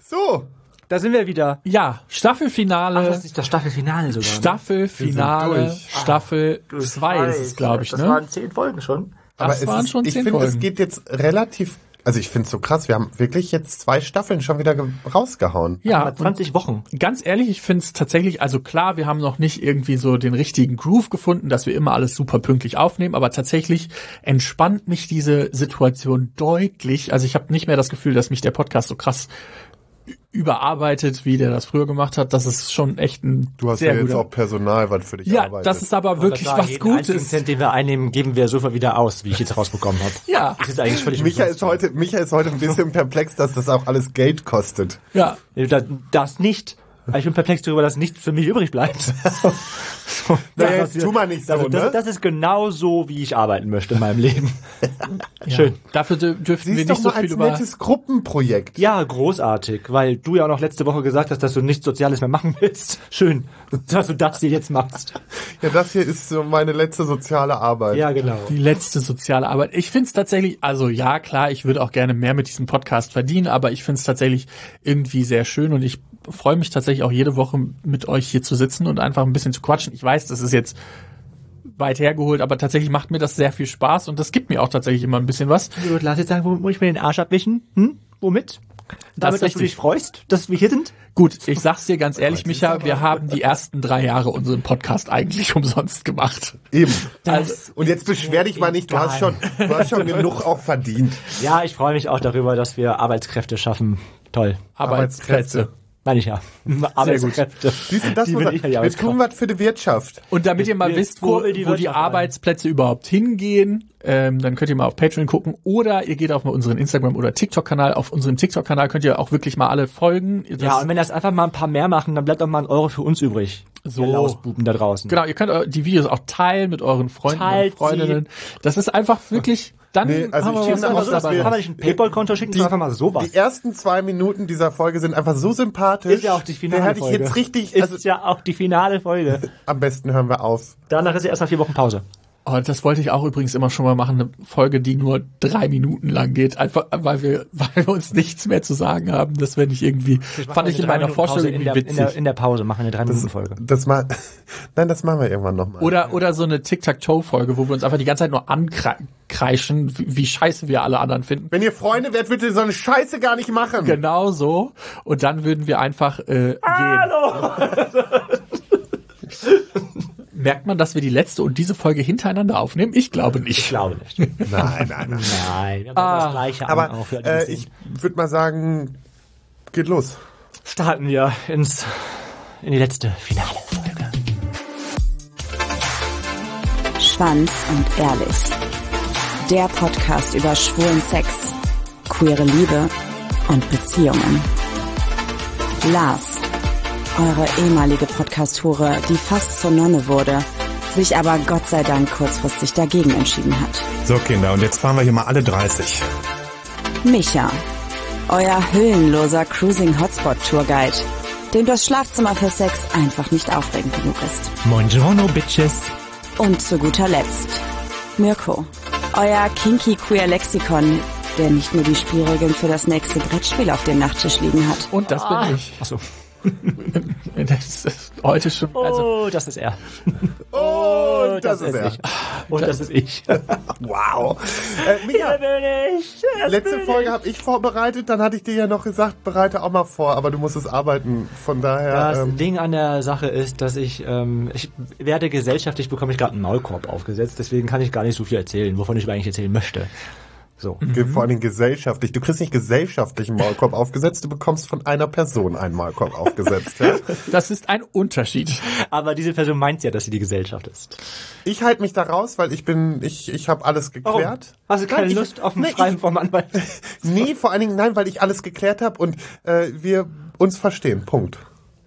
So. Da sind wir wieder. Ja, Staffelfinale. Ach, das ist das Staffelfinale sogar. Staffelfinale, Staffel 2 ist es, glaube ich. Das ne? waren 10 Folgen schon. Aber Das waren schon 10 Folgen. Ich finde, es geht jetzt relativ, also ich finde es so krass, wir haben wirklich jetzt 2 Staffeln schon wieder rausgehauen. Ja, 20 Wochen. Ganz ehrlich, ich finde es tatsächlich, also klar, wir haben noch nicht irgendwie so den richtigen Groove gefunden, dass wir immer alles super pünktlich aufnehmen, aber tatsächlich entspannt mich diese Situation deutlich. Also ich habe nicht mehr das Gefühl, dass mich der Podcast so krass überarbeitet, wie der das früher gemacht hat. Das ist schon echt ein Du hast sehr ja jetzt guter. auch Personal, was für dich Ja, arbeitet. das ist aber wirklich was jeden einzigen Gutes. Cent, den wir einnehmen, geben wir sofort wieder aus, wie ich jetzt rausbekommen habe. Ja, Das ist eigentlich völlig Micha umsonst. ist heute ein bisschen perplex, dass das auch alles Geld kostet. ja. Das nicht. Ich bin perplex darüber, dass nichts für mich übrig bleibt. Naja, jetzt tu mal nicht so, ne? Das ist genau so, wie ich arbeiten möchte in meinem Leben. Schön. Dafür dürften wir Siehst nicht doch so mal viel als über... nettes Gruppenprojekt. Ja, großartig, weil du ja auch noch letzte Woche gesagt hast, dass du nichts Soziales mehr machen willst. Schön, dass du das hier jetzt machst. Ja, das hier ist so meine letzte soziale Arbeit. Ja, genau. Die letzte soziale Arbeit. Ich finde es tatsächlich, also ja, klar, ich würde auch gerne mehr mit diesem Podcast verdienen, aber ich finde es tatsächlich irgendwie sehr schön und ich freue mich tatsächlich auch jede Woche mit euch hier zu sitzen und einfach ein bisschen zu quatschen. Ich weiß, das ist jetzt weit hergeholt, aber tatsächlich macht mir das sehr viel Spaß und das gibt mir auch tatsächlich immer ein bisschen was. Gut, lass jetzt sagen, wo muss ich mir den Arsch abwischen? Womit? Damit, dass du dich freust, dass wir hier sind? Gut, ich sag's dir ganz ehrlich, Micha, wir haben die ersten 3 Jahre unseren Podcast eigentlich umsonst gemacht. Eben. Das Und jetzt beschwer dich mal nicht, du hast schon genug auch verdient. Ja, ich freue mich auch darüber, dass wir Arbeitskräfte schaffen. Toll. Arbeitsplätze. Meine ich ja. Arbeitskräfte. Siehst du, das Die muss bin ich ja die wir tun was für die Wirtschaft. Und damit ihr mal Wir wisst, wo kurbeln die die Wirtschaft an. Arbeitsplätze überhaupt hingehen, dann könnt ihr mal auf Patreon gucken oder ihr geht auf unseren Instagram- oder TikTok-Kanal. Auf unserem TikTok-Kanal könnt ihr auch wirklich mal alle folgen. Ja, und wenn das einfach mal ein paar mehr machen, dann bleibt auch mal €1 für uns übrig. So. Ihr Lausbuben da draußen. Genau, ihr könnt die Videos auch teilen mit euren Freunden Teilt und Freundinnen. Das ist einfach wirklich, dann Nee, also haben wir ich was finde auch, anderes dass dabei. wir- Kann man nicht ein Paypal-Konto schicken, sondern einfach mal sowas. Die ersten 2 Minuten dieser Folge sind einfach so sympathisch. Ist ja auch die finale Da hätte ich Folge. jetzt richtig, Ist also ja auch die finale Folge. am besten hören wir auf. Danach ist ja erst mal 4 Wochen Pause. Oh, das wollte ich auch übrigens immer schon mal machen, eine Folge, die nur 3 Minuten lang geht, einfach weil wir uns nichts mehr zu sagen haben. Das wäre nicht irgendwie, fand ich in meiner Vorstellung irgendwie witzig. In der Pause machen wir eine 3-Minuten-Folge. Nein, das machen wir irgendwann nochmal. Oder so eine Tic-Tac-Toe-Folge, wo wir uns einfach die ganze Zeit nur ankreischen, wie scheiße wir alle anderen finden. Wenn ihr Freunde werdet, würdet ihr so eine Scheiße gar nicht machen. Genau so. Und dann würden wir einfach gehen. Merkt man, dass wir die letzte und diese Folge hintereinander aufnehmen? Ich glaube nicht. Ich glaube nicht. Nein. Nein, wir haben das Gleiche Aber auch für alle, die ich würde mal sagen, geht los. starten wir in die letzte finale Folge. Schwanz und ehrlich. Der Podcast über schwulen Sex, queere Liebe und Beziehungen. Lars, eure ehemalige Podcast-Hure, die fast zur Nonne wurde, sich aber Gott sei Dank kurzfristig dagegen entschieden hat. So, Kinder, und jetzt fahren wir hier mal alle 30. Micha, euer hüllenloser Cruising-Hotspot-Tourguide, dem das Schlafzimmer für Sex einfach nicht aufregend genug ist. Buongiorno, Bitches. Und zu guter Letzt Mirko, euer kinky-queer-Lexikon, der nicht nur die Spielregeln für das nächste Brettspiel auf dem Nachttisch liegen hat. Und das bin ich. Achso. Das ist heute schon, also, Oh, das ist er. Und das ist er. ich. Und das ist ich. Wow. Micha, letzte Folge habe ich vorbereitet, dann hatte ich dir ja noch gesagt, bereite auch mal vor, aber du musst es arbeiten, von daher... Das Ding an der Sache ist, dass ich werde gesellschaftlich, bekomme ich gerade einen Maulkorb aufgesetzt, deswegen kann ich gar nicht so viel erzählen, wovon ich eigentlich erzählen möchte. So. Vor allem gesellschaftlich. Du kriegst nicht gesellschaftlichen Maulkorb aufgesetzt, du bekommst von einer Person einen Maulkorb aufgesetzt. Ja? das ist ein Unterschied. Aber diese Person meint ja, dass sie die Gesellschaft ist. Ich halte mich da raus, weil ich habe alles geklärt. Hast du keine Nein, Lust auf ein Schreiben vom Anwalt? Nee, vor allen Dingen nein, weil ich alles geklärt habe und wir uns verstehen. Punkt.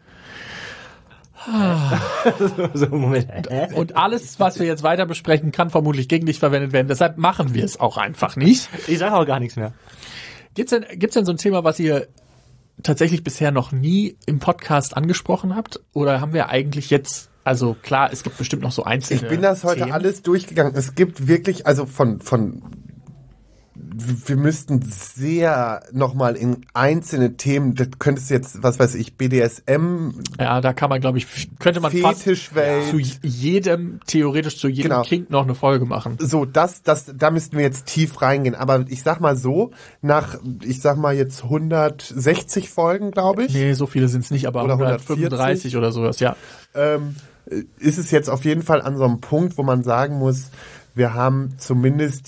So, Moment. Und alles, was wir jetzt weiter besprechen, kann vermutlich gegen dich verwendet werden. Deshalb machen wir es auch einfach nicht. Ich sage auch gar nichts mehr. Gibt's denn so ein Thema, was ihr tatsächlich bisher noch nie im Podcast angesprochen habt? Oder haben wir eigentlich jetzt, also klar, es gibt bestimmt noch so einzelne Ich bin das heute Themen. alles durchgegangen. Es gibt wirklich, also von wir müssten sehr nochmal in einzelne Themen, das könntest jetzt, was weiß ich, BDSM. Ja, da kann man, glaube ich, könnte man Fetischwelt. Theoretisch zu jedem Kink noch eine Folge machen. So, da müssten wir jetzt tief reingehen. Aber ich sag mal so, jetzt 160 Folgen, glaube ich. Nee, so viele sind es nicht, aber oder 135 oder sowas, ja. Ist es jetzt auf jeden Fall an so einem Punkt, wo man sagen muss, wir haben zumindest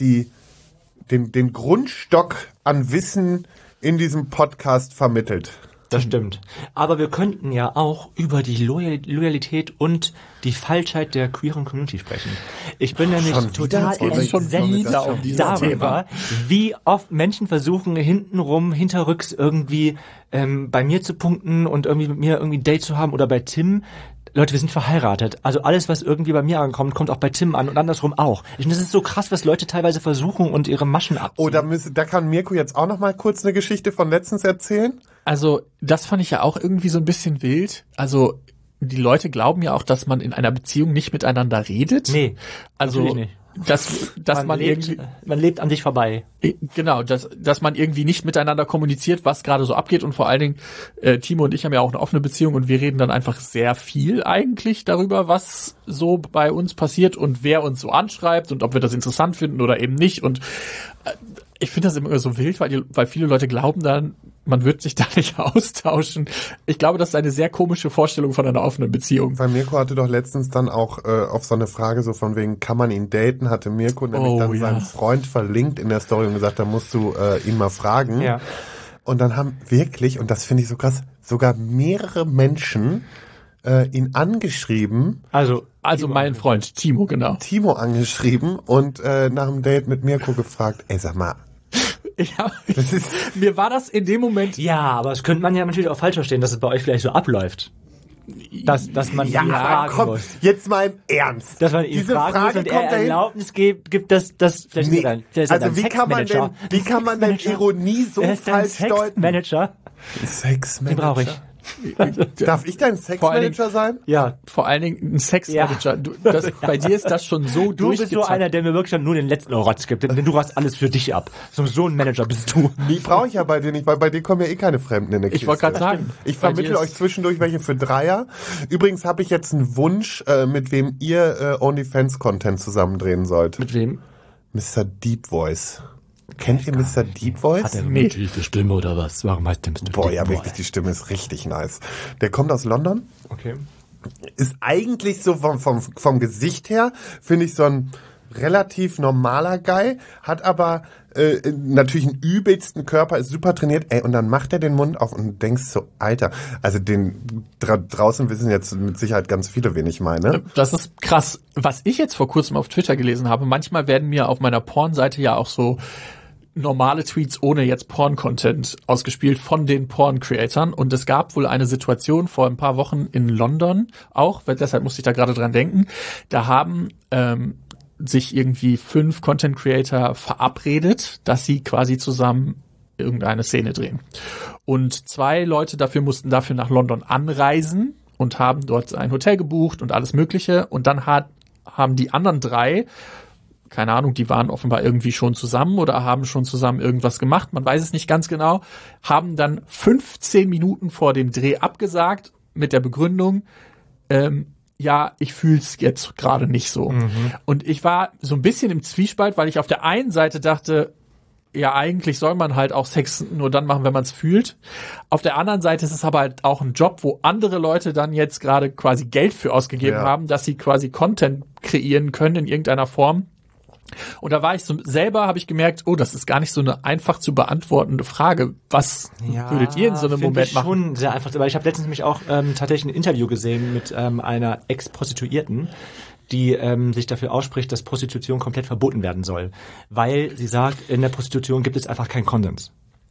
den Grundstock an Wissen in diesem Podcast vermittelt. Das stimmt. Aber wir könnten ja auch über die Loyalität und die Falschheit der queeren Community sprechen. Ich bin nämlich total entsetzt darüber, wie oft Menschen versuchen, hinterrücks irgendwie bei mir zu punkten und irgendwie mit mir irgendwie ein Date zu haben oder bei Tim. Leute, wir sind verheiratet. Also alles, was irgendwie bei mir ankommt, kommt auch bei Tim an und andersrum auch. Ich finde, das ist so krass, was Leute teilweise versuchen und ihre Maschen abziehen. Oh, da kann Mirko jetzt auch noch mal kurz eine Geschichte von letztens erzählen. Also, das fand ich ja auch irgendwie so ein bisschen wild. Also, die Leute glauben ja auch, dass man in einer Beziehung nicht miteinander redet. Nee, also natürlich nicht. Dass man lebt an sich vorbei. Genau, dass man irgendwie nicht miteinander kommuniziert, was gerade so abgeht, und vor allen Dingen, Timo und ich haben ja auch eine offene Beziehung und wir reden dann einfach sehr viel eigentlich darüber, was so bei uns passiert und wer uns so anschreibt und ob wir das interessant finden oder eben nicht, und ich finde das immer so wild, weil viele Leute glauben dann, man wird sich da nicht austauschen. Ich glaube, das ist eine sehr komische Vorstellung von einer offenen Beziehung. Weil Mirko hatte doch letztens dann auch auf so eine Frage so von wegen, kann man ihn daten, hatte Mirko nämlich seinen Freund verlinkt in der Story und gesagt, da musst du ihn mal fragen. Ja. Und dann haben wirklich, und das finde ich so krass, sogar mehrere Menschen ihn angeschrieben. Also mein Freund Timo, genau. Timo angeschrieben und nach dem Date mit Mirko gefragt, ey, sag mal, ja, mir war das in dem Moment... Ja, aber das könnte man ja natürlich auch falsch verstehen, dass es bei euch vielleicht so abläuft. Dass man ihn fragen muss. Jetzt mal im Ernst. Dass man ihn fragen muss und er Erlaubnis gibt, dass vielleicht also wie kann man denn Ironie so falsch deuten? Sexmanager. Sexmanager? Den brauche ich. Darf ich dein Sexmanager sein? Ja, vor allen Dingen ein Sexmanager. Ja. Bei dir ist das schon so Du bist so einer, der mir wirklich nur den letzten Rotz gibt, denn du hast alles für dich ab. So ein Manager bist du. Die brauche ich ja bei dir nicht, weil bei dir kommen ja eh keine Fremden in der Kiste. Ich wollte gerade sagen. Ich vermittle euch zwischendurch welche für Dreier. Übrigens habe ich jetzt einen Wunsch, mit wem ihr OnlyFans-Content zusammendrehen sollt. Mit wem? Mr. Deep Voice. Kennt ihr Mr. Deep Voice? Hat er eine tiefe Stimme oder was? Warum heißt der Mr. Boah, ja, wirklich, die Stimme ist richtig nice. Der kommt aus London. Okay. Ist eigentlich so vom Gesicht her, finde ich, so ein relativ normaler Guy, hat aber natürlich einen übelsten Körper, ist super trainiert, ey, und dann macht er den Mund auf und du denkst so, Alter, also draußen wissen jetzt mit Sicherheit ganz viele, wen ich meine. Das ist krass. Was ich jetzt vor kurzem auf Twitter gelesen habe, manchmal werden mir auf meiner Porn-Seite ja auch so normale Tweets ohne jetzt Porn-Content ausgespielt von den Porn-Creatern, und es gab wohl eine Situation vor ein paar Wochen in London auch, weil deshalb musste ich da gerade dran denken, da haben sich irgendwie 5 Content-Creator verabredet, dass sie quasi zusammen irgendeine Szene drehen. Und 2 Leute mussten dafür nach London anreisen und haben dort ein Hotel gebucht und alles Mögliche, und dann haben die anderen 3, keine Ahnung, die waren offenbar irgendwie schon zusammen oder haben schon zusammen irgendwas gemacht, man weiß es nicht ganz genau, haben dann 15 Minuten vor dem Dreh abgesagt mit der Begründung, ja, ich fühl's jetzt gerade nicht so. Mhm. Und ich war so ein bisschen im Zwiespalt, weil ich auf der einen Seite dachte, ja, eigentlich soll man halt auch Sex nur dann machen, wenn man es fühlt. Auf der anderen Seite ist es aber halt auch ein Job, wo andere Leute dann jetzt gerade quasi Geld für ausgegeben haben, dass sie quasi Content kreieren können in irgendeiner Form. Und da war ich habe ich gemerkt, oh, das ist gar nicht so eine einfach zu beantwortende Frage. Was würdet ihr in so einem Moment machen? Schon sehr einfach, weil ich habe letztens nämlich auch tatsächlich ein Interview gesehen mit einer Ex-Prostituierten, die sich dafür ausspricht, dass Prostitution komplett verboten werden soll. Weil sie sagt, in der Prostitution gibt es einfach keinen Konsens.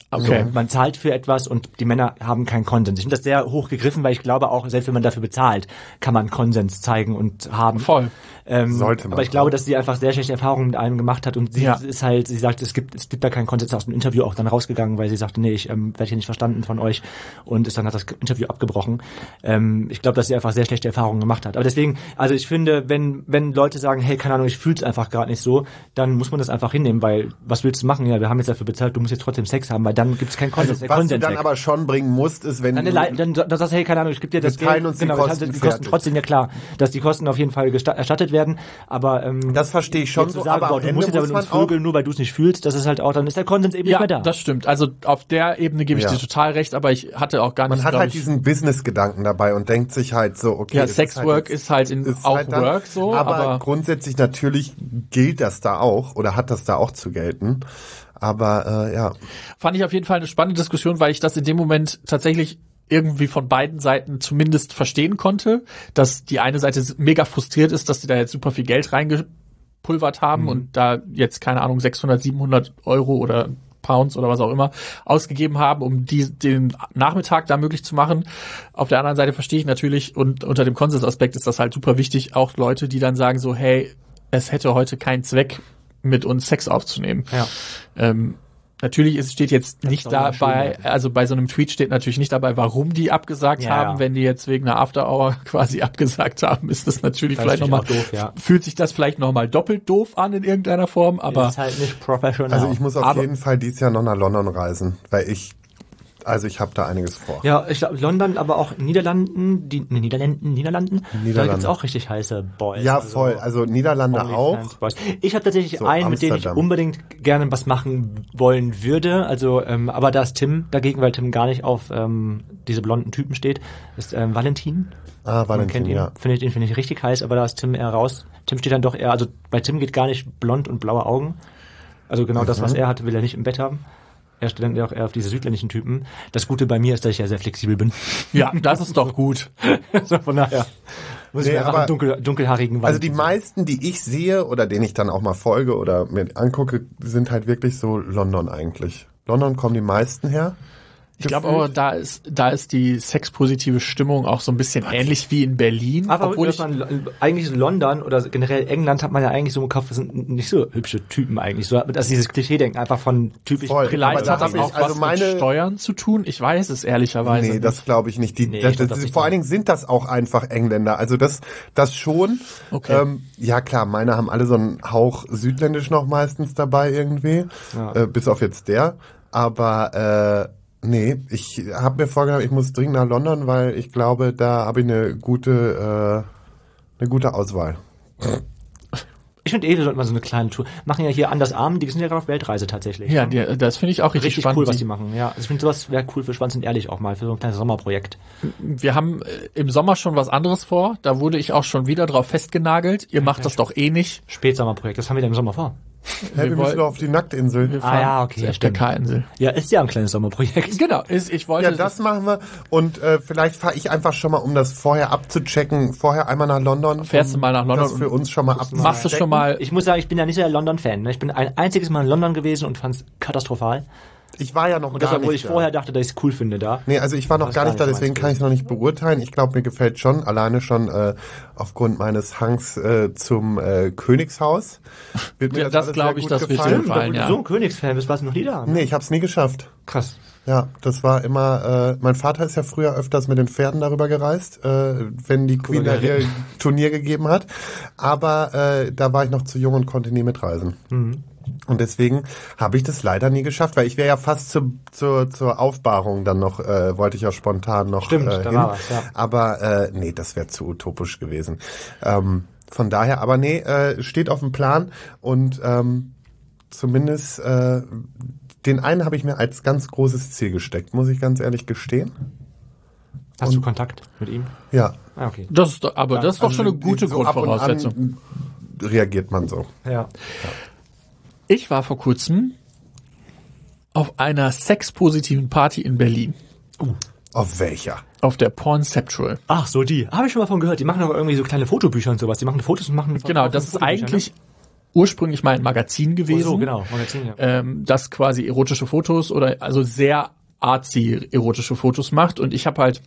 Okay. So, man zahlt für etwas und die Männer haben keinen Konsens. Ich finde das sehr hoch gegriffen, weil ich glaube auch, selbst wenn man dafür bezahlt, kann man Konsens zeigen und haben. Voll. Sollte man. Aber ich glaube, dass sie einfach sehr schlechte Erfahrungen mit einem gemacht hat und sie ist halt, sie sagt, es gibt da keinen Konsens, aus dem Interview auch dann rausgegangen, weil sie sagte, nee, ich werde hier nicht verstanden von euch und ist dann hat das Interview abgebrochen. Ich glaube, dass sie einfach sehr schlechte Erfahrungen gemacht hat. Aber deswegen, also ich finde, wenn Leute sagen, hey, keine Ahnung, ich fühl's einfach gerade nicht so, dann muss man das einfach hinnehmen, weil was willst du machen? Ja, wir haben jetzt dafür bezahlt, du musst jetzt trotzdem Sex haben, weil dann gibt's keinen Konsens. Also, was du dann aber schon bringen musst, ist, wenn dann sagst du, hey, keine Ahnung, ich gebe dir das Geld. Uns die Kosten trotzdem, ja klar, dass die Kosten auf jeden Fall erstattet werden, aber das verstehe ich schon so, sagen, aber du musst jetzt aber nur vögeln, nur weil du es nicht fühlst, das ist halt auch, dann ist der Konsens eben nicht mehr da. Das stimmt. Also auf der Ebene gebe ich dir total recht, aber ich hatte auch gar nicht. Man hat halt diesen Business-Gedanken dabei und denkt sich halt so, okay. Ja, Sexwork ist halt auch halt Work so. Aber grundsätzlich natürlich gilt das da auch oder hat das da auch zu gelten. Aber ja. Fand ich auf jeden Fall eine spannende Diskussion, weil ich das in dem Moment tatsächlich irgendwie von beiden Seiten zumindest verstehen konnte, dass die eine Seite mega frustriert ist, dass sie da jetzt super viel Geld reingepulvert haben und da jetzt, keine Ahnung, 600, 700 Euro oder Pounds oder was auch immer ausgegeben haben, um den Nachmittag da möglich zu machen. Auf der anderen Seite verstehe ich natürlich, und unter dem Konsensaspekt ist das halt super wichtig, auch Leute, die dann sagen so, hey, es hätte heute keinen Zweck, mit uns Sex aufzunehmen. Ja. Natürlich steht jetzt nicht dabei, also bei so einem Tweet steht natürlich nicht dabei, warum die abgesagt haben. Ja. Wenn die jetzt wegen einer After-Hour quasi abgesagt haben, ist das natürlich vielleicht nochmal, fühlt sich das vielleicht nochmal doppelt doof an in irgendeiner Form, aber. Ist halt nicht professional. Also ich muss auf jeden Fall dieses Jahr noch nach London reisen, weil ich habe da einiges vor. Ja, ich glaube London, aber auch Niederlanden. Da gibt's auch richtig heiße Boys. Ja, voll. Also Niederlande auch. Ich habe tatsächlich so einen, mit dem ich unbedingt gerne was machen wollen würde. Also, aber da ist Tim dagegen, weil Tim gar nicht auf diese blonden Typen steht. Ist Valentin. Valentin, ja. Finde ich richtig heiß, aber da ist Tim eher raus. Tim steht dann doch eher, also bei Tim geht gar nicht blond und blaue Augen. Also genau das, was er hat, will er nicht im Bett haben. Er steht dann auch eher auf diese südländischen Typen. Das Gute bei mir ist, dass ich ja sehr flexibel bin. Ja, das ist doch gut. So, von daher muss ich einfach einen dunkelhaarigen Also die meisten, die ich sehe oder denen ich dann auch mal folge oder mir angucke, sind halt wirklich so London eigentlich. London kommen die meisten her. Ich glaube aber, da ist die sexpositive Stimmung auch so ein bisschen ähnlich wie in Berlin. Aber obwohl eigentlich London oder generell England hat man ja eigentlich so im Kopf, das sind nicht so hübsche Typen eigentlich. So, dass dieses Klischee-Denken einfach von typisch. Vielleicht hat das auch was mit Steuern zu tun. Ich weiß es ehrlicherweise nicht. Nee, das glaube ich nicht. Vor allen Dingen sind das auch einfach Engländer. Also das schon. Okay. Ja klar, meine haben alle so einen Hauch südländisch noch meistens dabei irgendwie. Ja. Bis auf jetzt der. Aber nee, ich habe mir vorgenommen, ich muss dringend nach London, weil ich glaube, da habe ich eine gute Auswahl. Ich finde sollte man so eine kleine Tour machen. Ja hier Anders Armen, die sind ja gerade auf Weltreise tatsächlich. Ja, das finde ich auch richtig spannend. Cool, was die machen. Ja, also ich finde sowas wäre cool für Schwanz und Ehrlich auch mal, für so ein kleines Sommerprojekt. Wir haben im Sommer schon was anderes vor. Da wurde ich auch schon wieder drauf festgenagelt. Ihr macht das doch eh nicht. Spätsommerprojekt, das haben wir denn im Sommer vor? Wir müssen doch auf die Nacktinsel. Wir fahren ja, okay. Zur FDK-Insel. Ja, ist ja ein kleines Sommerprojekt. Genau, ich wollte. Ja, das machen wir. Und vielleicht fahre ich einfach schon mal, um das vorher abzuchecken, einmal nach London. Fährst du mal nach London? Das für uns schon mal abzuchecken. Machst du schon mal? Ich muss sagen, ich bin ja nicht so der London-Fan. Ich bin ein einziges Mal in London gewesen und fand es katastrophal. Ich war ja noch und gar deshalb, nicht wo ich vorher dachte, dass ich es cool finde da. Nee, also ich war noch gar nicht da, deswegen kann ich es noch nicht beurteilen. Ich glaube, mir gefällt schon, alleine schon aufgrund meines Hangs zum Königshaus. Wird mir das glaube ich, das wird dir gefallen, ja. Wenn du so ein Königsfan bist, warst du noch nie da. Ne? Nee, ich habe es nie geschafft. Krass. Ja, das war immer, mein Vater ist ja früher öfters mit den Pferden darüber gereist, wenn die Queen ihr Turnier gegeben hat. Aber da war ich noch zu jung und konnte nie mitreisen. Mhm. Und deswegen habe ich das leider nie geschafft, weil ich wäre ja fast zur Aufbahrung dann noch, wollte ich ja spontan noch Stimmt, da hin. war was, ja. Aber nee, das wäre zu utopisch gewesen. Von daher, aber nee, steht auf dem Plan und zumindest den einen habe ich mir als ganz großes Ziel gesteckt, muss ich ganz ehrlich gestehen. Hast du Kontakt mit ihm? Ja. Ah, okay. Das ist doch schon eine gute Grundvoraussetzung. Reagiert man so. Ja. Ich war vor kurzem auf einer sexpositiven Party in Berlin. Auf welcher? Auf der Pornceptual. Ach so, die. Habe ich schon mal von gehört. Die machen auch irgendwie so kleine Fotobücher und sowas. Die machen Fotos und machen... Genau, das ist eigentlich... ursprünglich mal ein Magazin gewesen. Oh so, genau, Magazin, ja. Das quasi erotische Fotos oder also sehr artsy erotische Fotos macht. Und ich habe halt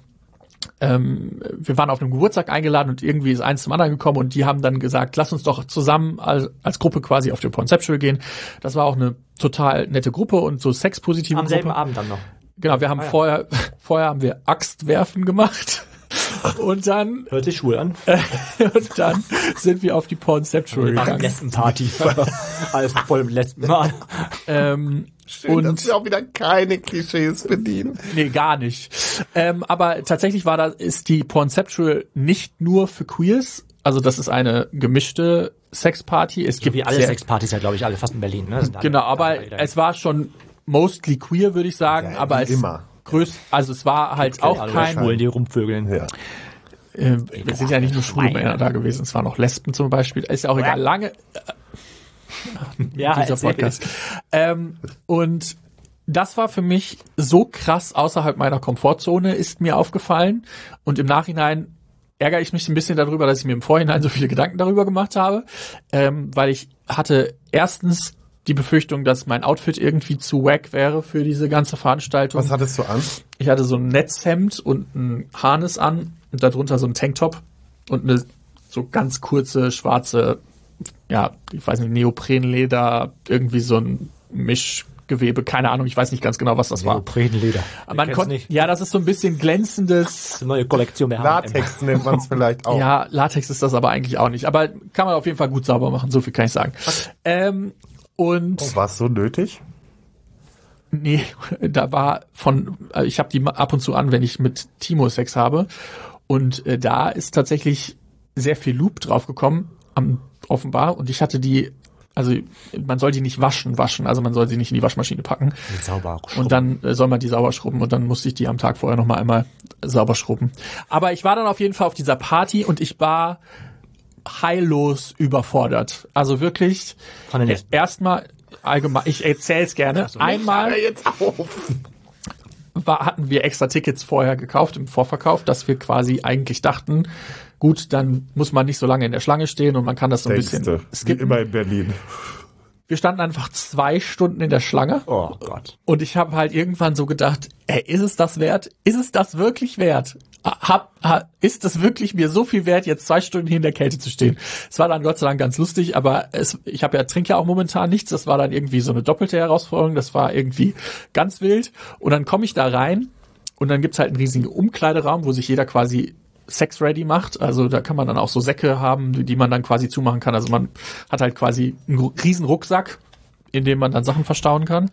wir waren auf einem Geburtstag eingeladen und irgendwie ist eins zum anderen gekommen und die haben dann gesagt, lass uns doch zusammen als Gruppe quasi auf den Pornceptual gehen. Das war auch eine total nette Gruppe und so sexpositive Gruppe. Am selben Abend dann noch. Genau, wir haben vorher haben wir Axtwerfen gemacht. Und dann hört sich schwul an. Und dann sind wir auf die Pornceptual gegangen. Lesbenparty. Alles voll mit Lesben. Schön, und dass wir auch wieder keine Klischees bedienen. Nee, gar nicht. Aber tatsächlich ist die Pornceptual nicht nur für Queers. Also das ist eine gemischte Sexparty. Es gibt wie alle Sexpartys ja, glaube ich, alle fast in Berlin. Ne? Genau, aber es war schon mostly queer, würde ich sagen. Ja, aber immer. Also es war halt auch kein Schwulen, die rumvögeln. Ja. Wir sind ja nicht nur schwule Männer da gewesen, es waren auch Lesben zum Beispiel. Ist ja auch egal. Lange dieser Podcast. Und das war für mich so krass außerhalb meiner Komfortzone, ist mir aufgefallen. Und im Nachhinein ärgere ich mich ein bisschen darüber, dass ich mir im Vorhinein so viele Gedanken darüber gemacht habe, weil ich hatte erstens die Befürchtung, dass mein Outfit irgendwie zu wack wäre für diese ganze Veranstaltung. Was hattest du an? Ich hatte so ein Netzhemd und ein Harness an und darunter so ein Tanktop und eine so ganz kurze schwarze, ja, ich weiß nicht, Neoprenleder, irgendwie so ein Mischgewebe, keine Ahnung, ich weiß nicht ganz genau, was das war. Neoprenleder. Man konnte nicht. Ja, das ist so ein bisschen glänzendes. Eine neue Kollektion der Latex nennt man es vielleicht auch. Ja, Latex ist das aber eigentlich auch nicht, aber kann man auf jeden Fall gut sauber machen, so viel kann ich sagen. Und war es so nötig? Nee, ich habe die ab und zu an, wenn ich mit Timo Sex habe. Und da ist tatsächlich sehr viel Loop drauf gekommen, offenbar. Und ich hatte also man soll die nicht waschen, also man soll sie nicht in die Waschmaschine packen. Sauber schrubben. Und dann soll man die sauber schrubben und dann musste ich die am Tag vorher noch mal einmal sauber schrubben. Aber ich war dann auf jeden Fall auf dieser Party und ich war heillos überfordert. Also wirklich erstmal allgemein, ich erzähle es gerne. Einmal jetzt auf. hatten wir extra Tickets vorher gekauft im Vorverkauf, dass wir quasi eigentlich dachten, gut, dann muss man nicht so lange in der Schlange stehen und man kann das so ein bisschen skippen. Wie immer in Berlin. Wir standen einfach 2 Stunden in der Schlange. Oh Gott. Und ich habe halt irgendwann so gedacht, ist es das wert? Ist es das wirklich wert? Ist es wirklich mir so viel wert, jetzt 2 Stunden hier in der Kälte zu stehen? Es war dann Gott sei Dank ganz lustig, aber ich trinke ja auch momentan nichts. Das war dann irgendwie so eine doppelte Herausforderung. Das war irgendwie ganz wild. Und dann komme ich da rein und dann gibt's halt einen riesigen Umkleideraum, wo sich jeder quasi sex-ready macht. Also da kann man dann auch so Säcke haben, die man dann quasi zumachen kann. Also man hat halt quasi einen riesen Rucksack, in dem man dann Sachen verstauen kann.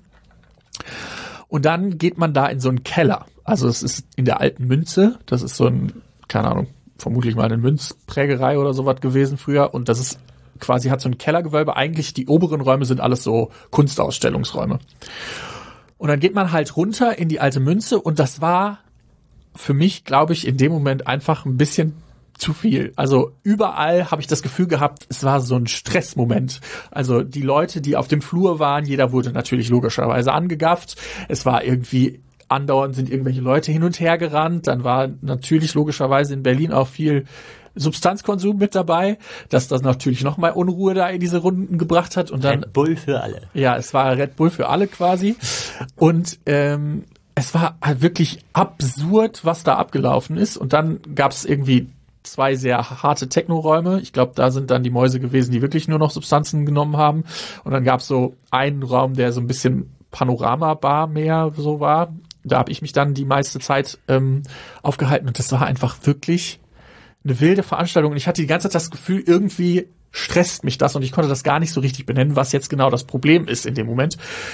Und dann geht man da in so einen Keller. Also es ist in der alten Münze. Das ist so ein, keine Ahnung, vermutlich mal eine Münzprägerei oder sowas gewesen früher. Und das ist quasi, hat so ein Kellergewölbe. Eigentlich die oberen Räume sind alles so Kunstausstellungsräume. Und dann geht man halt runter in die alte Münze und das war für mich, glaube ich, in dem Moment einfach ein bisschen zu viel. Also überall habe ich das Gefühl gehabt, es war so ein Stressmoment. Also die Leute, die auf dem Flur waren, jeder wurde natürlich logischerweise angegafft. Es war irgendwie andauernd sind irgendwelche Leute hin und her gerannt. Dann war natürlich logischerweise in Berlin auch viel Substanzkonsum mit dabei, dass das natürlich nochmal Unruhe da in diese Runden gebracht hat. Und dann Red Bull für alle. Ja, es war Red Bull für alle quasi. Und es war halt wirklich absurd, was da abgelaufen ist. Und dann gab es irgendwie 2 sehr harte Techno-Räume. Ich glaube, da sind dann die Mäuse gewesen, die wirklich nur noch Substanzen genommen haben. Und dann gab es so einen Raum, der so ein bisschen Panorama-Bar mehr so war. Da habe ich mich dann die meiste Zeit aufgehalten. Und das war einfach wirklich eine wilde Veranstaltung. Und ich hatte die ganze Zeit das Gefühl, irgendwie stresst mich das. Und ich konnte das gar nicht so richtig benennen, was jetzt genau das Problem ist in dem Moment.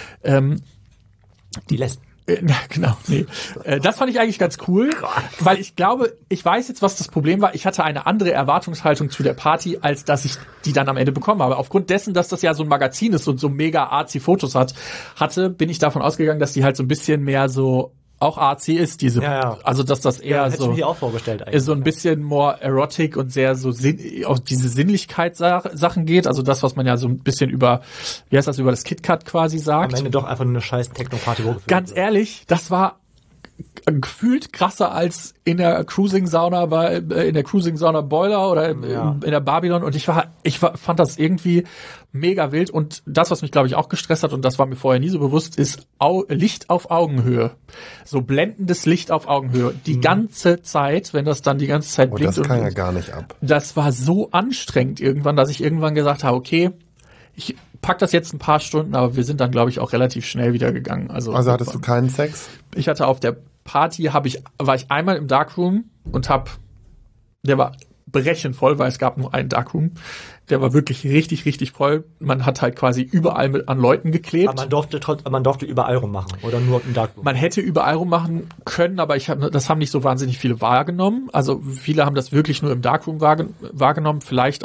Die Lesben. Genau, nee. Das fand ich eigentlich ganz cool, weil ich glaube, ich weiß jetzt, was das Problem war. Ich hatte eine andere Erwartungshaltung zu der Party, als dass ich die dann am Ende bekommen habe. Aufgrund dessen, dass das ja so ein Magazin ist und so mega artsy Fotos hatte, bin ich davon ausgegangen, dass die halt so ein bisschen mehr so auch artsy ist, also dass das eher so, hätte ich mir auch vorgestellt eigentlich. So ein bisschen more erotic und sehr so auch diese Sinnlichkeitssachen geht, also das, was man ja so ein bisschen über das KitKat quasi sagt. Am Ende doch einfach nur eine scheiß Techno-Party. Ganz ehrlich, das war gefühlt krasser als in der Cruising-Sauna Boiler oder in der Babylon, und ich fand das irgendwie mega wild. Und das, was mich, glaube ich, auch gestresst hat, und das war mir vorher nie so bewusst, ist Licht auf Augenhöhe. So blendendes Licht auf Augenhöhe. Die ganze Zeit, wenn das dann die ganze Zeit blinkt. Das kann ja gar nicht ab. Das war so anstrengend irgendwann, dass ich irgendwann gesagt habe, okay, ich pack das jetzt ein paar Stunden, aber wir sind dann, glaube ich, auch relativ schnell wieder gegangen. Also hattest du keinen Sex? Ich hatte auf der Party, war ich einmal im Darkroom und der war brechend voll, weil es gab nur einen Darkroom. Der war wirklich richtig, richtig voll. Man hat halt quasi überall an Leuten geklebt. Aber man durfte überall rummachen oder nur im Darkroom? Man hätte überall rummachen können, aber das haben nicht so wahnsinnig viele wahrgenommen. Also viele haben das wirklich nur im Darkroom wahrgenommen. Vielleicht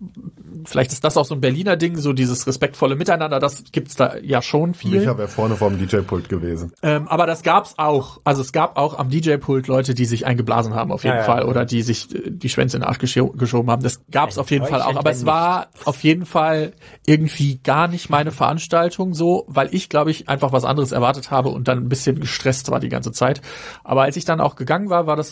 ist das auch so ein Berliner Ding, so dieses respektvolle Miteinander, das gibt's da ja schon viel. Ich wäre vorne vorm DJ-Pult gewesen. Aber das gab's auch. Also es gab auch am DJ-Pult Leute, die sich eingeblasen haben auf jeden Fall oder die sich die Schwänze in den Arsch geschoben haben. Das gab's auf jeden Fall auch. Aber es war auf jeden Fall irgendwie gar nicht meine Veranstaltung so, weil ich, glaube ich, einfach was anderes erwartet habe und dann ein bisschen gestresst war die ganze Zeit. Aber als ich dann auch gegangen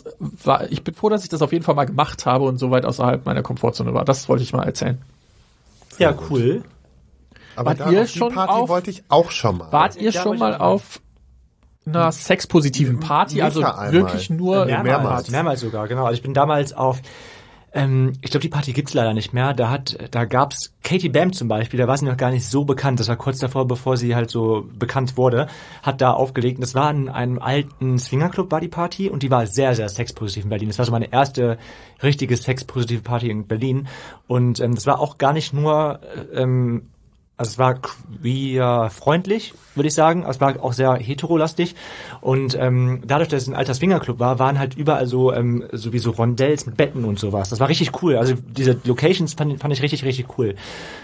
ich bin froh, dass ich das auf jeden Fall mal gemacht habe und so weit außerhalb meiner Komfortzone war. Das wollte ich mal erzählen. Ja, cool. Aber ihr schon Party wollte ich auch schon mal. Wart ihr schon mal auf einer sexpositiven Party? Also wirklich nur mehrmals sogar, genau. Also ich bin damals auf ich glaube, die Party gibt's leider nicht mehr. Da gab's Katie Bam zum Beispiel, da war sie noch gar nicht so bekannt. Das war kurz davor, bevor sie halt so bekannt wurde, hat da aufgelegt. Und das war in einem alten Swingerclub war die Party und die war sehr, sehr sexpositiv in Berlin. Das war so meine erste richtige sexpositive Party in Berlin. Und das war auch gar nicht nur also es war queer-freundlich, würde ich sagen. Es war auch sehr heterolastig. Und dadurch, dass es ein alter Swingerclub war, waren halt überall so wie so Rondells mit Betten und sowas. Das war richtig cool. Also diese Locations fand ich richtig, richtig cool.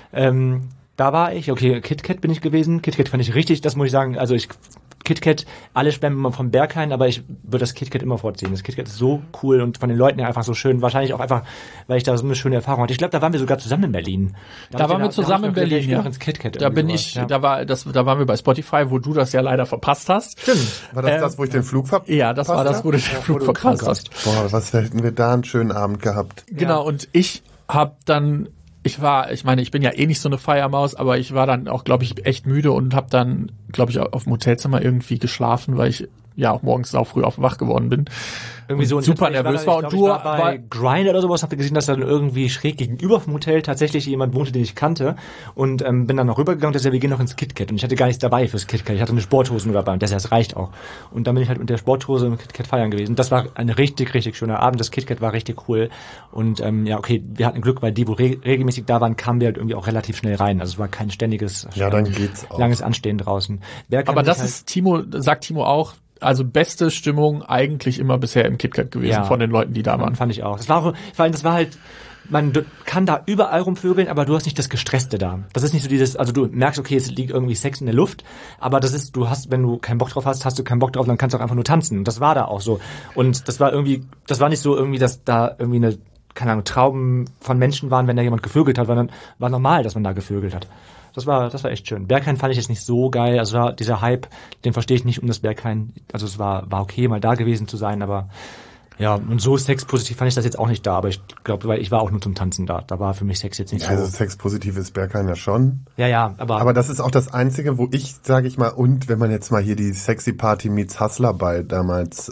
Da war ich, okay, KitKat bin ich gewesen. KitKat fand ich richtig, das muss ich sagen. Also KitKat, alle schwärmen immer vom Berghain, aber ich würde das KitKat immer vorziehen. Das KitKat ist so cool und von den Leuten her einfach so schön. Wahrscheinlich auch einfach, weil ich da so eine schöne Erfahrung hatte. Ich glaube, da waren wir sogar zusammen in Berlin. Da waren wir zusammen in Berlin, ja. Ins KitKat da waren wir bei Spotify, wo du das ja leider verpasst hast. Stimmt. War das, wo ich den Flug verpasst habe? Ja, das war das, wo du den Flug verpasst hast. Boah, was hätten wir da einen schönen Abend gehabt. Genau, und ich habe dann ich bin ja eh nicht so eine Feiermaus, aber ich war dann auch, glaube ich, echt müde und habe dann, glaube ich, auf dem Hotelzimmer irgendwie geschlafen, weil ich ja auch morgens auch früh wach geworden bin. Irgendwie so super nervös war. Und du war bei Grindr oder sowas, habt ihr gesehen, dass da dann irgendwie schräg gegenüber vom Hotel tatsächlich jemand wohnte, den ich kannte, und bin dann noch rübergegangen und der sagte, wir gehen noch ins KitKat, und ich hatte gar nichts dabei fürs KitKat. Ich hatte eine Sporthose nur dabei und das reicht auch. Und dann bin ich halt mit der Sporthose im KitKat feiern gewesen. Das war ein richtig, richtig schöner Abend. Das KitKat war richtig cool. Und ja, okay, wir hatten Glück, weil die, wo regelmäßig da waren, kamen wir halt irgendwie auch relativ schnell rein. Also es war kein ständiges, dann geht's auch. Langes Anstehen draußen. Aber das ist sagt Timo auch, also beste Stimmung eigentlich immer bisher im KitKat gewesen von den Leuten, die da waren. Fand ich auch. Das war halt, man kann da überall rumvögeln, aber du hast nicht das Gestresste da. Das ist nicht so dieses, also du merkst, okay, es liegt irgendwie Sex in der Luft, aber das ist, wenn du keinen Bock drauf hast, hast du keinen Bock drauf, dann kannst du auch einfach nur tanzen. Und das war da auch so. Und das war nicht so irgendwie, dass da irgendwie eine, keine Ahnung, Trauben von Menschen waren, wenn da jemand gevögelt hat, sondern war normal, dass man da gevögelt hat. Das war echt schön. Berghain fand ich jetzt nicht so geil. Also dieser Hype, den verstehe ich nicht um das Berghain. Also es war okay, mal da gewesen zu sein, aber ja, und so sexpositiv fand ich das jetzt auch nicht da. Aber ich glaube, weil ich war auch nur zum Tanzen da. Da war für mich Sex jetzt nicht so. Also sexpositiv ist Berghain ja schon. Ja, aber das ist auch das Einzige, wo ich, sage ich mal, und wenn man jetzt mal hier die Sexy Party meets Hustler bei damals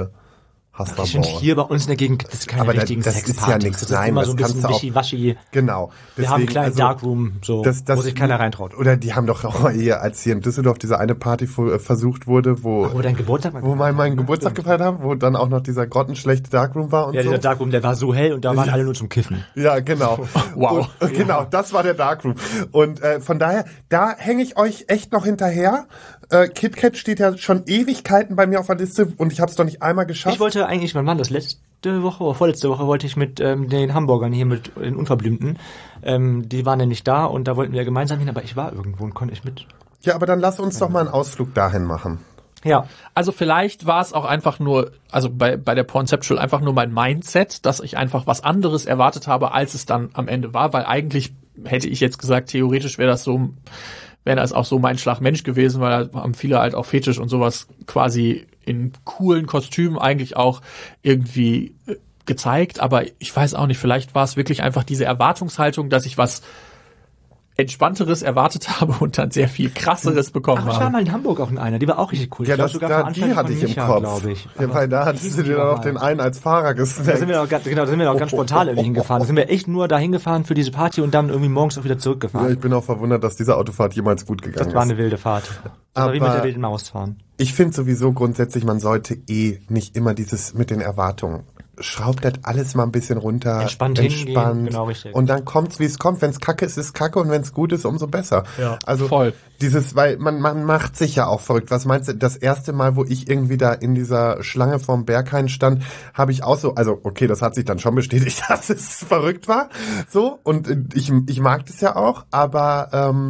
Ich finde, hier bei uns in der Gegend gibt es keine richtigen Sexpartys. Das ist ja nichts. Das ist immer so ein bisschen wischiwaschi. Genau. Wir haben einen kleinen Darkroom, wo sich keiner reintraut. Oder die haben doch auch hier, als hier in Düsseldorf diese eine Party versucht wurde, wo dein Geburtstag war. Wo meinen Geburtstag gefeiert haben, wo dann auch noch dieser grottenschlechte Darkroom war und so. Ja, dieser Darkroom, der war so hell und da waren alle nur zum Kiffen. Ja, genau. Wow. Und, genau, das war der Darkroom. Und von daher, da hänge ich euch echt noch hinterher. KitKat steht ja schon Ewigkeiten bei mir auf der Liste und ich habe es doch nicht einmal geschafft. Ich wollte eigentlich, wann war das? Letzte Woche oder vorletzte Woche wollte ich mit den Hamburgern hier, mit den Unverblümten, die waren ja nicht da und da wollten wir gemeinsam hin, aber ich war irgendwo und konnte nicht mit. Ja, aber dann lass uns doch mal einen Ausflug dahin machen. Ja, also vielleicht war es auch einfach nur, also bei der Pornceptual einfach nur mein Mindset, dass ich einfach was anderes erwartet habe, als es dann am Ende war, weil eigentlich hätte ich jetzt gesagt, theoretisch wäre das auch so mein Schlag Mensch gewesen, weil da haben viele halt auch Fetisch und sowas quasi in coolen Kostümen eigentlich auch irgendwie gezeigt, aber ich weiß auch nicht, vielleicht war es wirklich einfach diese Erwartungshaltung, dass ich was Entspannteres erwartet habe und dann sehr viel Krasseres bekommen habe. Ich war mal in Hamburg auch in einer, die war auch richtig cool. Ja, die hatte ich im Kopf. Glaube ich. Ja, weil da hattest du dir dann auch den einen als Fahrer gesnackt. Da sind wir auch ganz spontan irgendwie hingefahren. Da sind wir echt nur da hingefahren für diese Party und dann irgendwie morgens auch wieder zurückgefahren. Ja, ich bin auch verwundert, dass diese Autofahrt jemals gut gegangen ist. Das war eine wilde Fahrt. Das war wie mit der wilden Maus fahren. Ich finde sowieso grundsätzlich, man sollte nicht immer dieses mit den Erwartungen. Schraubt das alles mal ein bisschen runter. Entspannt. Hingehen, genau richtig. Und dann kommt's, wie es kommt. Wenn es kacke ist, ist kacke und wenn es gut ist, umso besser. Ja, also voll. Weil man macht sich ja auch verrückt. Was meinst du, das erste Mal, wo ich irgendwie da in dieser Schlange vorm Berghain stand, habe ich auch so, also okay, das hat sich dann schon bestätigt, dass es verrückt war. So, und ich mag das ja auch, aber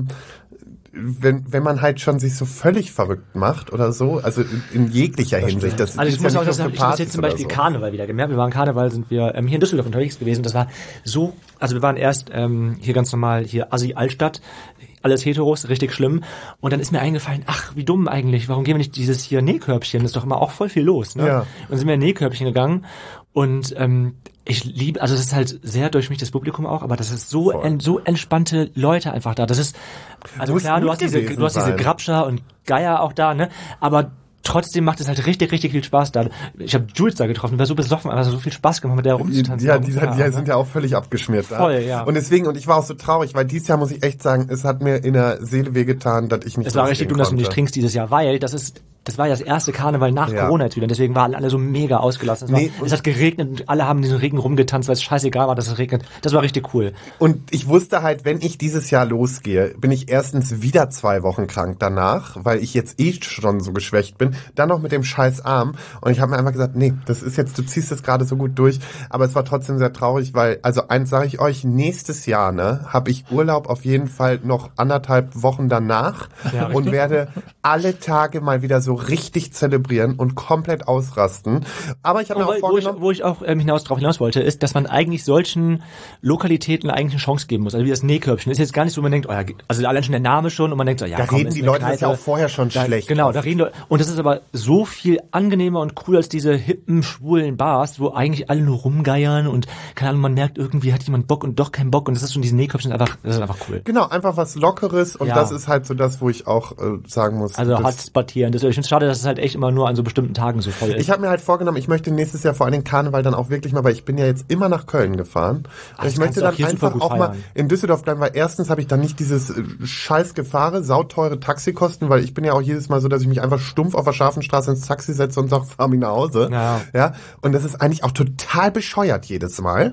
wenn man halt schon sich so völlig verrückt macht oder so, also in jeglicher Hinsicht. Das also ich muss ja auch sagen, ich habe jetzt zum Beispiel so. Karneval wieder gemerkt. Wir waren Karneval, sind wir hier in Düsseldorf unterwegs gewesen. Das war so, also wir waren erst hier ganz normal, hier Assi Altstadt, alles Heteros, richtig schlimm. Und dann ist mir eingefallen, ach, wie dumm eigentlich, warum gehen wir nicht dieses hier Nähkörbchen? Das ist doch immer auch voll viel los, ne? Ja. Und sind wir in Nähkörbchen gegangen und ich liebe, also es ist halt sehr durch mich das Publikum auch, aber das ist so entspannte Leute einfach da. Das ist, also klar, du hast diese Grabscher und Geier auch da, ne? Aber trotzdem macht es halt richtig, richtig viel Spaß da. Ich habe Jules da getroffen, war so besoffen, aber so viel Spaß gemacht, mit der rumzutanzen. Ja, die sind ja auch völlig abgeschmiert da. Voll, ja. Und deswegen, und ich war auch so traurig, weil dieses Jahr muss ich echt sagen, es hat mir in der Seele wehgetan, dass ich nicht. Es war richtig dumm, dass du nicht trinkst dieses Jahr, weil das war ja das erste Karneval nach Corona jetzt wieder. Deswegen waren alle so mega ausgelassen. Es hat geregnet und alle haben diesen Regen rumgetanzt, weil es scheißegal war, dass es regnet. Das war richtig cool. Und ich wusste halt, wenn ich dieses Jahr losgehe, bin ich erstens wieder 2 Wochen krank danach, weil ich jetzt schon so geschwächt bin. Dann noch mit dem scheiß Arm. Und ich habe mir einfach gesagt, nee, das ist jetzt, du ziehst das gerade so gut durch. Aber es war trotzdem sehr traurig, weil, also eins sage ich euch, nächstes Jahr, ne, habe ich Urlaub auf jeden Fall noch 1,5 Wochen danach und werde alle Tage mal wieder so richtig zelebrieren und komplett ausrasten. Aber ich habe mir auch vorgenommen... Wo ich auch drauf hinaus wollte, ist, dass man eigentlich solchen Lokalitäten eigentlich eine Chance geben muss. Also wie das Nähkörbchen. Ist jetzt gar nicht so, man denkt, also allein schon der Name schon und man denkt so, ja, da komm, reden die Leute das ja auch vorher schon schlecht. Genau, da reden Leute. Und das ist aber so viel angenehmer und cooler als diese hippen, schwulen Bars, wo eigentlich alle nur rumgeiern und, keine Ahnung, man merkt, irgendwie hat jemand Bock und doch keinen Bock und das ist schon diesen Nähkörbchen, das ist einfach cool. Genau, einfach was Lockeres und das ist halt so das, wo ich auch sagen muss. Also Hotspot hier. Ich finde es schade, dass es halt echt immer nur an so bestimmten Tagen so voll ist. Ich habe mir halt vorgenommen, ich möchte nächstes Jahr vor allem Karneval dann auch wirklich mal, weil ich bin ja jetzt immer nach Köln gefahren. Ich möchte dann einfach auch mal in Düsseldorf bleiben, weil erstens habe ich dann nicht dieses scheiß Gefahre, sauteure Taxikosten, weil ich bin ja auch jedes Mal so, dass ich mich einfach stumpf auf der Scharfenstraße ins Taxi setze und sage, fahr mich nach Hause. Ja. Und das ist eigentlich auch total bescheuert jedes Mal.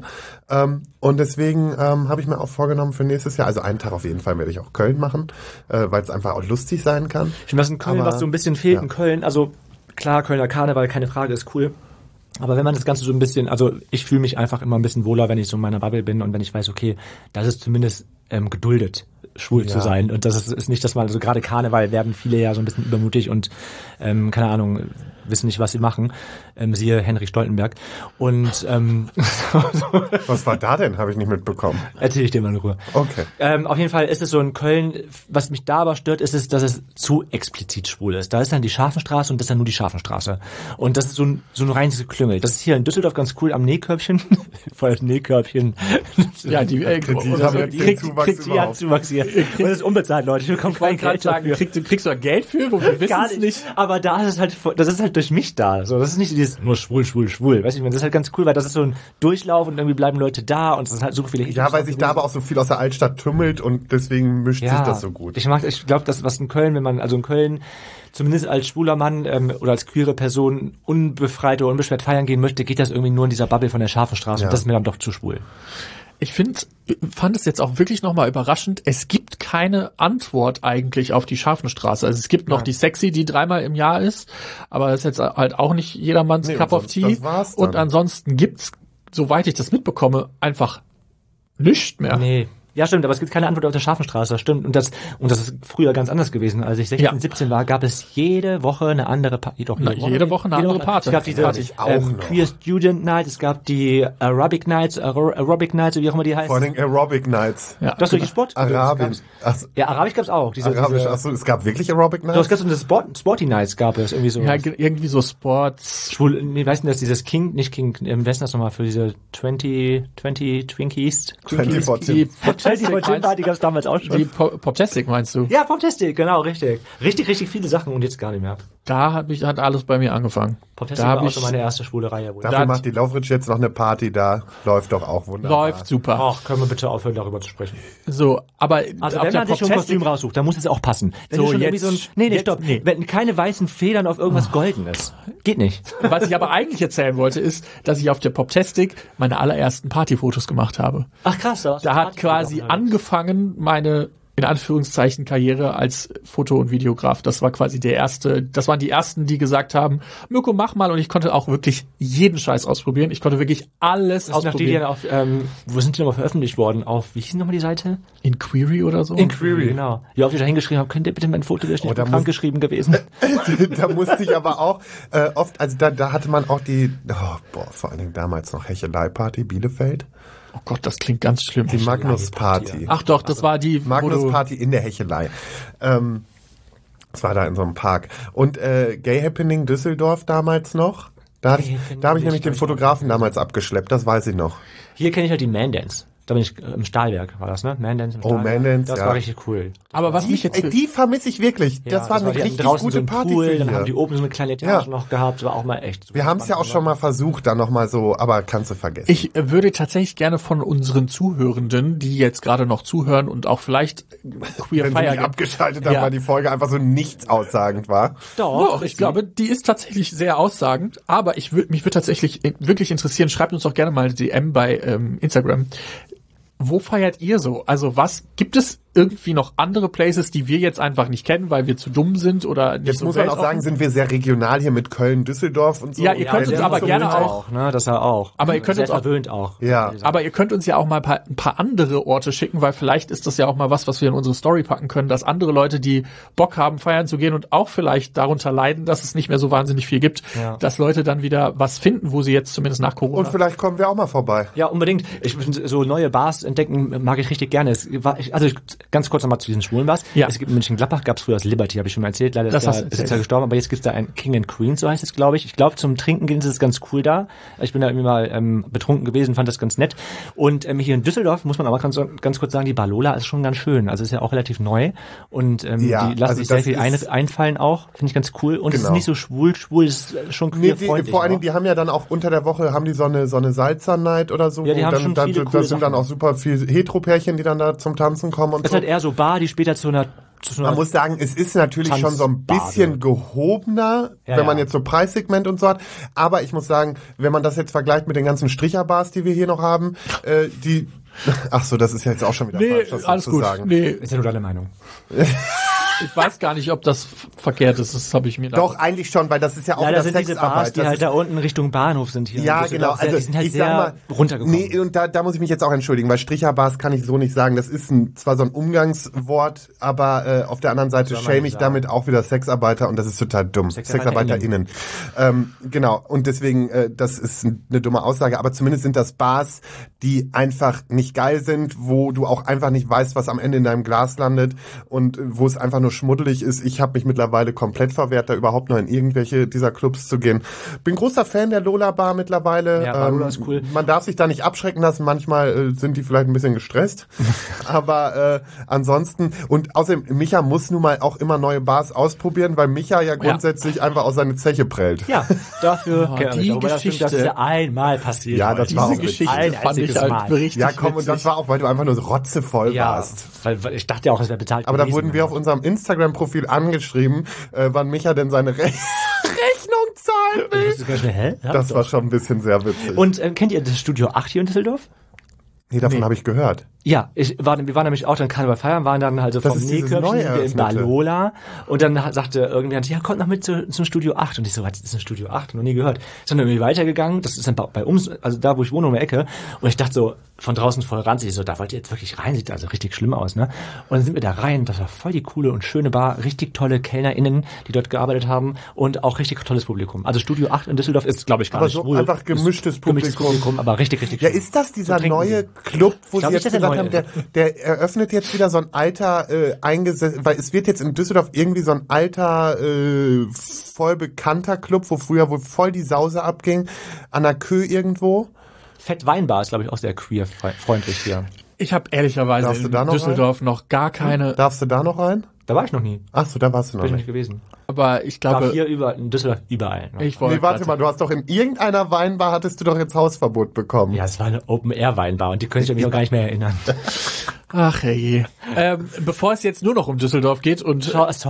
Und deswegen habe ich mir auch vorgenommen für nächstes Jahr, also einen Tag auf jeden Fall werde ich auch Köln machen, weil es einfach auch lustig sein kann. Ich finde, das in Köln, was so ein bisschen fehlt in Köln, also klar, Kölner Karneval, keine Frage, ist cool. Aber wenn man das Ganze so ein bisschen, also ich fühle mich einfach immer ein bisschen wohler, wenn ich so in meiner Bubble bin und wenn ich weiß, okay, das ist zumindest geduldet, schwul zu sein. Und das ist nicht, dass man, also gerade Karneval werden viele ja so ein bisschen übermutig und keine Ahnung, wissen nicht, was sie machen. Siehe Henrik Stoltenberg. Und was war da denn? Habe ich nicht mitbekommen. Erzähl ich dir mal in Ruhe. Okay. Auf jeden Fall ist es so in Köln, was mich da aber stört, ist es, dass es zu explizit schwul ist. Da ist dann die Scharfenstraße und das ist dann nur die Scharfenstraße. Und das ist so ein reines Geklüngel. Das ist hier in Düsseldorf ganz cool am Nähkörbchen. Voll Nähkörbchen. Ja, die kriegt Zuwachs hier. Und das ist unbezahlt, Leute. Ich bekomme kein Geld dafür. Kriegst du da Geld für? Wir wissen es nicht. Aber da ist es halt, das ist halt durch mich da. So, das ist nicht dieses nur schwul. Weißt du, das ist halt ganz cool, weil das ist so ein Durchlauf und irgendwie bleiben Leute da und es sind halt so viele. Ja, weil sich da aber auch so viel aus der Altstadt tümmelt und deswegen mischt sich das so gut. Ich glaube, das was in Köln, wenn man also in Köln zumindest als schwuler Mann oder als queere Person unbefreit oder unbeschwert feiern gehen möchte, geht das irgendwie nur in dieser Bubble von der Scharfenstraße und das ist mir dann doch zu schwul. Ich fand es jetzt auch wirklich nochmal überraschend. Es gibt keine Antwort eigentlich auf die Scharfenstraße. Also es gibt noch die Sexy, die 3-mal im Jahr ist, aber das ist jetzt halt auch nicht jedermanns Cup of Tea. Und ansonsten gibt's, soweit ich das mitbekomme, einfach nichts mehr. Nee. Ja, stimmt, aber es gibt keine Antwort auf der Scharfenstraße, stimmt. Und das ist früher ganz anders gewesen. Als ich 16, 17 war, gab es jede Woche eine andere Party. Jede Woche eine andere Party. Es gab diese Queer Student Night, es gab die Aerobic Nights, wie auch immer die heißt. Vor allem Aerobic Nights. Ja. Das ist richtig Sport? Arabisch. Ja, Arabisch gab's auch. Arabisch, achso, es gab wirklich Aerobic Nights? Doch, es gab so eine Sporty Nights gab es, irgendwie so. Ja, irgendwie so Sports. Weißt du, dass dieses King, nicht King, im Westen das nochmal für diese 20 Twinkies? 24 Party gab's damals auch schon. Die Poptastic meinst du? Ja, Poptastic, genau, richtig. Richtig viele Sachen und jetzt gar nicht mehr. Da hat alles bei mir angefangen. Poptastic war auch schon meine erste schwule Reihe. Dafür macht die Laufritsch jetzt noch eine Party da. Läuft doch auch wunderbar. Läuft super. Ach, können wir bitte aufhören, darüber zu sprechen. So, aber also wenn man sich schon ein Kostüm raussucht, dann muss es auch passen. Wenn so, schon jetzt, stopp. Wenn keine weißen Federn auf irgendwas Goldenes. Geht nicht. Was ich aber eigentlich erzählen wollte, ist, dass ich auf der Poptastic meine allerersten Partyfotos gemacht habe. Ach krass. Da hat quasi angefangen meine, in Anführungszeichen, Karriere als Foto- und Videograf. Das war quasi das waren die ersten, die gesagt haben, Mirko, mach mal. Und ich konnte auch wirklich jeden Scheiß ausprobieren. Ich konnte wirklich alles ausprobieren. Wo sind die nochmal veröffentlicht worden? Wie hieß nochmal die Seite? In Query oder so? In Query, genau. Ja, ob ich da hingeschrieben habe, könnt ihr bitte mein Foto, ich nicht krank geschrieben gewesen. Da musste ich aber auch oft, also da hatte man auch vor allen Dingen damals noch Hechelei-Party Bielefeld. Oh Gott, das klingt ganz schlimm. Die Magnus-Party. Ach doch, das war die Magnus-Party in der Hechelei. Das war da in so einem Park. Und Gay Happening Düsseldorf damals noch. Da habe ich nämlich den Fotografen damals abgeschleppt, das weiß ich noch. Hier kenne ich halt die Mandance. Da bin ich im Stahlwerk, war das, ne? Mandance im Stahlwerk. Mandance, das war richtig cool. Aber was mich jetzt... Die vermisse ich wirklich. Das war eine richtig gute so Party Pool, für dann hier. haben die oben so eine kleine Etage noch gehabt, war auch mal echt super. Wir haben es ja auch schon mal versucht, da nochmal so, aber kannst du vergessen. Ich würde tatsächlich gerne von unseren Zuhörenden, die jetzt gerade noch zuhören und auch vielleicht Queer Wenn sie nicht abgeschaltet haben, weil die Folge einfach so nichts aussagend war. Doch, ich glaube, die ist tatsächlich sehr aussagend, aber mich würde tatsächlich wirklich interessieren, schreibt uns doch gerne mal eine DM bei Instagram. Wo feiert ihr so? Also gibt es irgendwie noch andere Places, die wir jetzt einfach nicht kennen, weil wir zu dumm sind oder nicht jetzt so muss man auch sagen, sind wir sehr regional hier mit Köln, Düsseldorf und so. Ja, ihr könnt uns aber gerne auch, ne, das auch. Aber ihr könnt uns verwöhnt auch. Ja. Aber ihr könnt uns ja auch mal ein paar andere Orte schicken, weil vielleicht ist das ja auch mal was wir in unsere Story packen können, dass andere Leute, die Bock haben, feiern zu gehen und auch vielleicht darunter leiden, dass es nicht mehr so wahnsinnig viel gibt, dass Leute dann wieder was finden, wo sie jetzt zumindest nach Corona... Und vielleicht kommen wir auch mal vorbei. Ja, unbedingt. Ich finde, so neue Bars entdecken mag ich richtig gerne. Ganz kurz nochmal zu diesen schwulen Bars. Ja. Es gibt in München-Gladbach, gab es früher das Liberty, habe ich schon mal erzählt. Leider ist jetzt ja gestorben, aber jetzt gibt's da ein King and Queen, so heißt es, glaube ich. Ich glaube, zum Trinken gehen ist es ganz cool da. Ich bin da irgendwie mal betrunken gewesen, fand das ganz nett. Und hier in Düsseldorf muss man aber ganz kurz sagen, die Bar Lola ist schon ganz schön. Also ist ja auch relativ neu und die lassen sich sehr viel einfallen auch. Finde ich ganz cool. Und es ist nicht so schwul ist schon queer-freundlich. Vor allen Dingen, die haben ja dann auch unter der Woche, haben die so eine Salzer-Night oder so. Ja, die haben schon viele coole sind dann auch super viele Hetero-Pärchen, die dann da zum Tanzen kommen und so. Es ist halt eher so Bar, die später zu einer man muss sagen, es ist natürlich schon so ein bisschen gehobener, wenn man jetzt so Preissegment und so hat. Aber ich muss sagen, wenn man das jetzt vergleicht mit den ganzen Stricherbars, die wir hier noch haben, ach so, das ist jetzt auch schon wieder falsch, das alles zu sagen. Nee, ist ja nur deine Meinung. Ich weiß gar nicht, ob das verkehrt ist. Das habe ich mir doch eigentlich schon, weil das ist ja auch wieder Sexarbeit. Diese Bars, die halt da unten Richtung Bahnhof sind hier. Ja, genau. Also die sind halt sehr runtergekommen. Nee, und da muss ich mich jetzt auch entschuldigen, weil Stricherbars kann ich so nicht sagen. Das ist zwar so ein Umgangswort, aber auf der anderen Seite schäme ich damit auch wieder Sexarbeiter und das ist total dumm. SexarbeiterInnen. Genau. Und deswegen, das ist eine dumme Aussage. Aber zumindest sind das Bars, die einfach nicht geil sind, wo du auch einfach nicht weißt, was am Ende in deinem Glas landet und wo es einfach nur schmuddelig ist. Ich habe mich mittlerweile komplett verwehrt, da überhaupt noch in irgendwelche dieser Clubs zu gehen. Bin großer Fan der Lola Bar mittlerweile. Ja, Lola ist cool. Man darf sich da nicht abschrecken lassen. Manchmal sind die vielleicht ein bisschen gestresst. Aber ansonsten, und außerdem, Micha muss nun mal auch immer neue Bars ausprobieren, weil Micha ja grundsätzlich einfach aus seine Zeche prellt. Ja, dafür die Geschichte. Das ist ja einmal passiert. Ja, das war auch diese Geschichte fand ich halt richtig ja, komm, und das war auch, weil du einfach nur rotzevoll warst. Weil ich dachte ja auch, es wäre bezahlt. Aber da wurden wir auf unserem Instagram-Profil angeschrieben, wann Micha denn seine Rechnung zahlen will. Das war schon ein bisschen sehr witzig. Und kennt ihr das Studio 8 hier in Düsseldorf? Nee, davon habe ich gehört. Ja, wir waren nämlich auch dann Karneval feiern, waren dann halt so vom Nähkörbchen in Balola und dann sagte irgendjemand, ja, kommt noch mit zum Studio 8 und ich so, was ist ein Studio 8? Noch nie gehört. Sind dann irgendwie weitergegangen, das ist dann bei uns, also da, wo ich wohne, um die Ecke und ich dachte so, von draußen voll ranzig, so, da wollt ihr jetzt wirklich rein, sieht also richtig schlimm aus, ne? Und dann sind wir da rein, das war voll die coole und schöne Bar, richtig tolle KellnerInnen, die dort gearbeitet haben und auch richtig tolles Publikum. Also Studio 8 in Düsseldorf ist, glaube ich, gar nicht so wohl. Einfach gemischtes Publikum, aber richtig ja, ist das dieser so neue Club, wo Sie jetzt gesagt haben, der eröffnet jetzt wieder so ein alter, eingesetzt, weil es wird jetzt in Düsseldorf irgendwie so ein alter, voll bekannter Club, wo früher wohl voll die Sause abging, an der Kö irgendwo. Fett Weinbar ist, glaube ich, auch sehr queer-freundlich hier. Ich habe ehrlicherweise in Düsseldorf noch gar keine... Darfst du da noch rein? Da war ich noch nie. Ach so, da warst du noch nicht gewesen. Aber ich glaube... War hier in Düsseldorf überall. Ne? Warte mal, du hast doch in irgendeiner Weinbar, hattest du doch jetzt Hausverbot bekommen. Ja, es war eine Open-Air-Weinbar und die könnte ich mich auch gar nicht mehr erinnern. Ach je. Bevor es jetzt nur noch um Düsseldorf geht und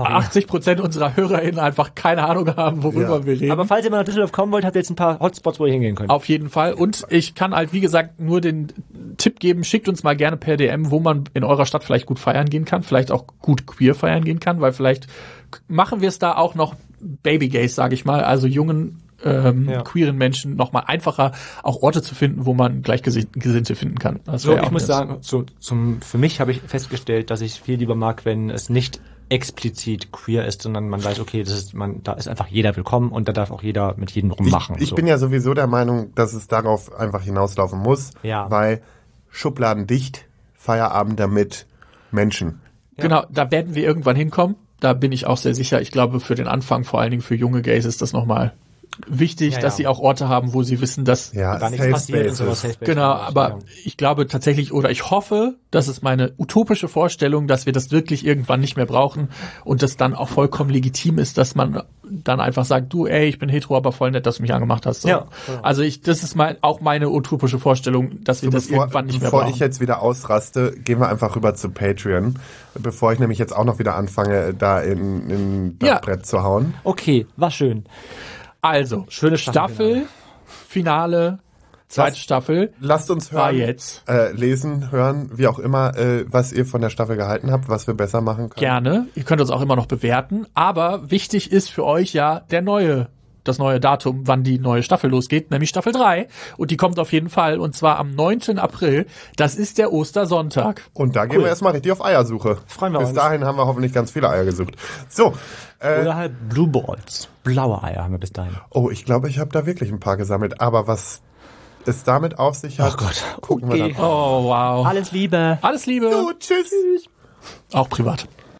80% unserer HörerInnen einfach keine Ahnung haben, worüber wir reden. Aber falls ihr mal nach Düsseldorf kommen wollt, habt ihr jetzt ein paar Hotspots, wo ihr hingehen könnt. Auf jeden Fall. Und ich kann halt, wie gesagt, nur den Tipp geben, schickt uns mal gerne per DM, wo man in eurer Stadt vielleicht gut feiern gehen kann, vielleicht auch gut queer feiern gehen kann, weil vielleicht machen wir es da auch noch Babygays, sage ich mal, also jungen queeren Menschen nochmal einfacher, auch Orte zu finden, wo man Gleichgesinnte finden kann. So, ich muss sagen, für mich habe ich festgestellt, dass ich viel lieber mag, wenn es nicht explizit queer ist, sondern man weiß, okay, da ist einfach jeder willkommen und da darf auch jeder mit jedem rummachen. Ich bin ja sowieso der Meinung, dass es darauf einfach hinauslaufen muss, weil Schubladen dicht, Feierabend damit, Menschen. Ja. Genau, da werden wir irgendwann hinkommen. Da bin ich auch sehr sicher. Ich glaube, für den Anfang, vor allen Dingen für junge Gays, ist das nochmal wichtig, dass sie auch Orte haben, wo sie wissen, dass gar nichts passiert und sowas. Genau, aber ich glaube tatsächlich, oder ich hoffe, das ist meine utopische Vorstellung, dass wir das wirklich irgendwann nicht mehr brauchen und das dann auch vollkommen legitim ist, dass man dann einfach sagt, du, ich bin hetero, aber voll nett, dass du mich angemacht hast. So. Ja. Also das ist auch meine utopische Vorstellung, dass wir das irgendwann nicht mehr brauchen. Bevor ich jetzt wieder ausraste, gehen wir einfach rüber zu Patreon, bevor ich nämlich jetzt auch noch wieder anfange, da in das Brett zu hauen. Okay, war schön. Also, schöne Staffel, Finale, zweite Staffel. Lasst uns hören, jetzt. Lesen, hören, wie auch immer, was ihr von der Staffel gehalten habt, was wir besser machen können. Gerne. Ihr könnt uns auch immer noch bewerten. Aber wichtig ist für euch ja das neue Datum, wann die neue Staffel losgeht, nämlich Staffel 3. Und die kommt auf jeden Fall, und zwar am 9. April. Das ist der Ostersonntag. Und da gehen wir erstmal richtig auf Eiersuche. Freuen wir uns. Bis dahin haben wir hoffentlich ganz viele Eier gesucht. So. Oder halt Blue Balls. Blaue Eier haben wir bis dahin. Oh, ich glaube, ich habe da wirklich ein paar gesammelt. Aber was es damit auf sich hat, gucken wir dann. Oh, wow. Alles Liebe. Alles Liebe. So, tschüss. Auch privat.